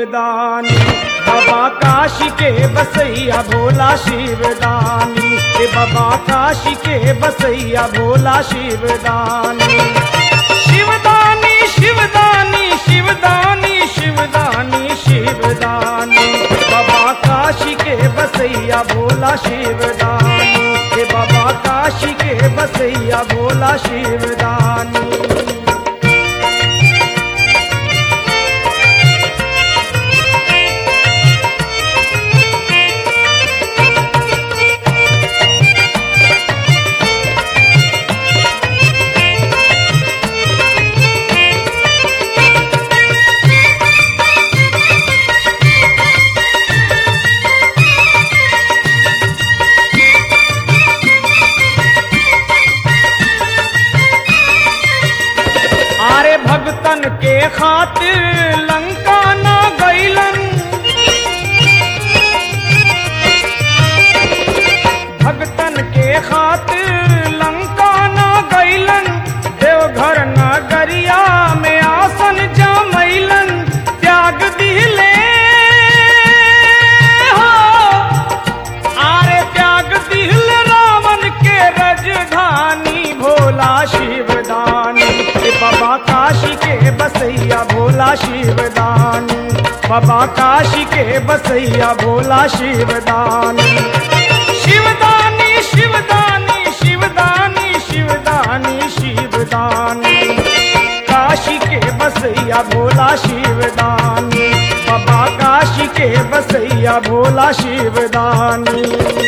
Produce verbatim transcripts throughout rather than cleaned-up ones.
शिवदानी, बाबा काशी के बसैया भोला शिवदानी, ए बाबा काशी के बसैया भोला शिवदानी। शिवदानी शिवदानी शिवदानी शिवदानी शिवदानी, बाबा काशी के बसैया भोला शिवदानी, ए बाबा काशी के बसैया भोला शिवदानी। भगतन के खातिर लंका ना गईलन, भगतन के खातिर लंका ना गईलन, देवघर नगरिया में आसन जमैलन, त्याग दिले हो आरे त्याग दिले रावण के राजधानी भोला शिवदानी, बाबा काशी के बसैया भोला शिवदानी, बाबा काशी के बसैया भोला शिवदानी। शिवदानी शिवदानी शिवदानी शिवदानी शिवदानी, काशी के बसैया भोला शिवदानी, बाबा काशी के बसैया भोला शिवदानी।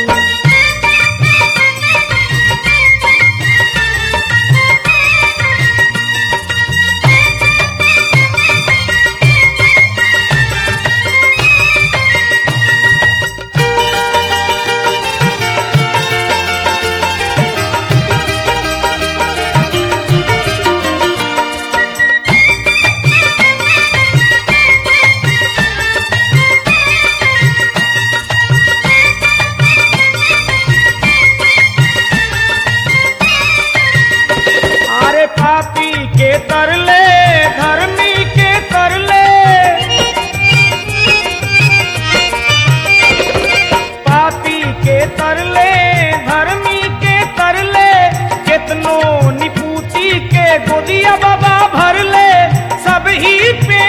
पापी के तरले धर्मी के तरले, पापी के तरले धर्मी के तरले, कितनो निपूती के गोदिया बाबा भरले, सब ही पे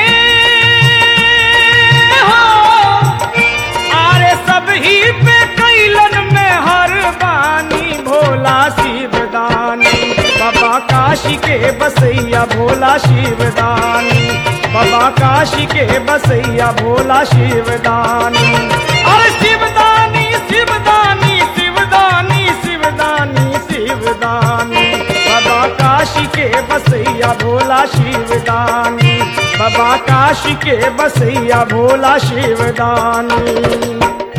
हो आरे सब ही पे कैलन में हर बानी भोला शिवदानी, बाबा काशी के बसैया भोला शिवदानी, बाबा काशी के बसैया भोला शिवदानी। अरे शिवदानी शिवदानी शिवदानी शिवदानी शिवदानी, बाबा काशी के बसैया भोला शिवदानी, बाबा काशी के बसैया भोला शिवदानी।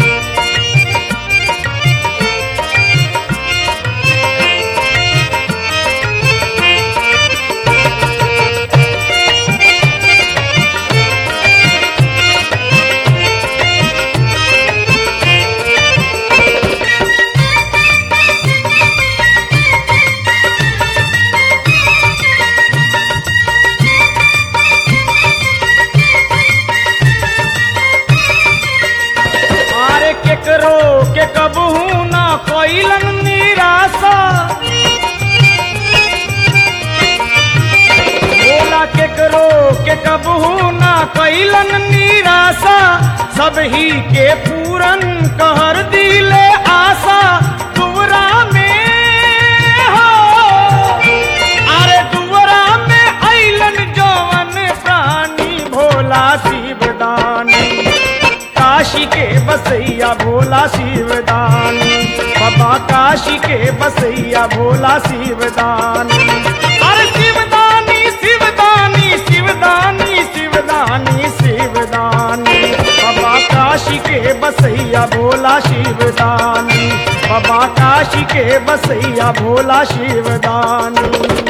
केकरो के कबहू ना कोइलन निराशा, भोला केकरो के कबहू ना कोइलन निराशा, सब ही के पूरन कहर दिले आशा, दुवरा में हो अरे दुवरा में अइलन जवन प्राणी भोला शिवदानी, काशी के बसैया भोला शिवदानी, बाबा काशी के बसैया भोला शिवदानी। अरे शिवदानी शिवदानी शिवदानी शिवदानी शिवदानी, बाबा काशी के बसैया भोला शिवदानी, बाबा काशी के बसैया भोला शिवदानी।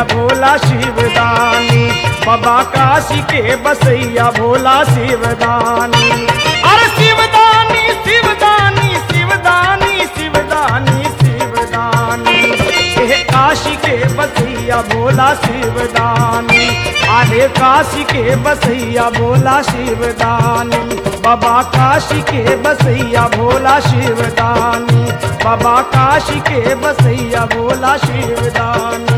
भोला शिवदानी, बाबा काशी के बसैया भोला शिवदानी। अरे शिवदानी शिवदानी शिवदानी शिवदानी शिवदानी, ये काशी के बसैया भोला शिवदानी। अरे काशी के बसैया भोला शिवदानी, बाबा काशी के बसैया भोला शिवदानी, बाबा काशी के बसैया भोला शिवदानी।